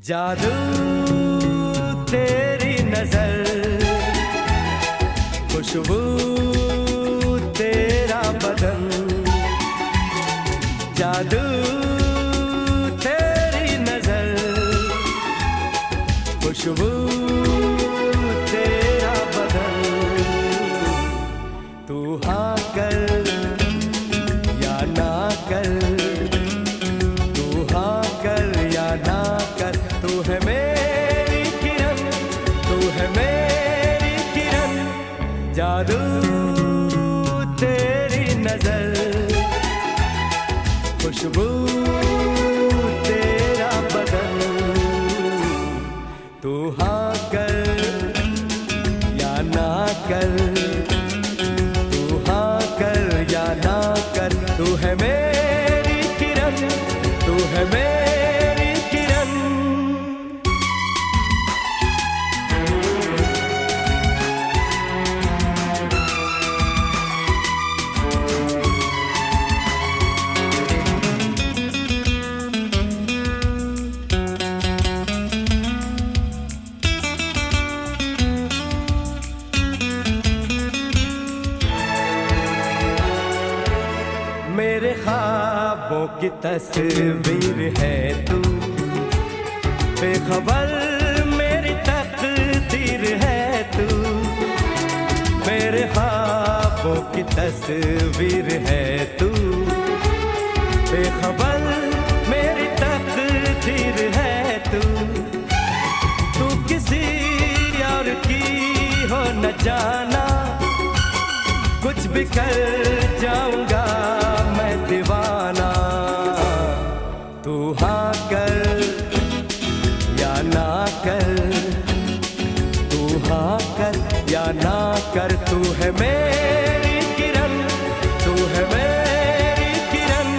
जादू तेरी नजर, खुशबू तेरा बदन, जादू तेरी नजर, खुशबू तेरा बदन। तू हाँ कर या ना कर, तू हाँ कर या ना कर, तू है मेरी किरण, तू है मेरी किरण। जादू तेरी नजर, खुशबू तेरा बदन। तू हाँ कर या ना कर, तू हाँ कर या ना कर, तू है मेरी किरण, तू है मेरी किरण। मेरे ख्वाबों की तस्वीर है तू, बेखबर मेरी तकदीर है तू। मेरे ख्वाबों की तस्वीर है तू, बेखबर मेरी तकदीर है तू। तू किसी और की हो न जाना, कुछ भी कर जाऊंगा मैं दीवाना। तू हाँ कर या ना कर, तू हाँ कर या ना कर, तू है मेरी किरण, तू है मेरी किरण।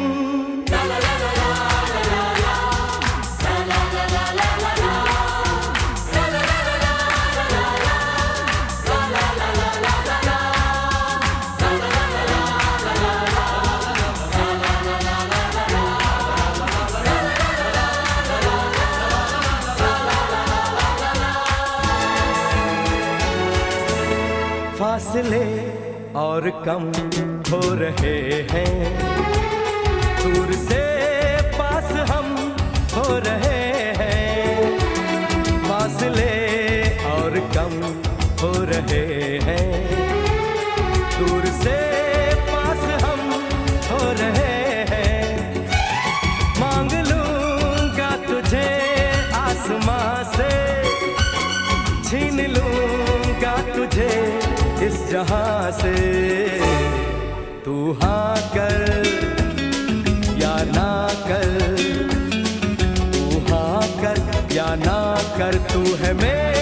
फासले और कम हो रहे हैं, दूर से पास हम हो रहे हैं। फासले और कम हो रहे हैं, दूर से पास हम हो रहे हैं। मांग लूंगा तुझे आसमां से, छीन लूंगा तुझे इस जहां से। तू हाँ कर या ना कर, तू हाँ कर या ना कर, तू है मेरी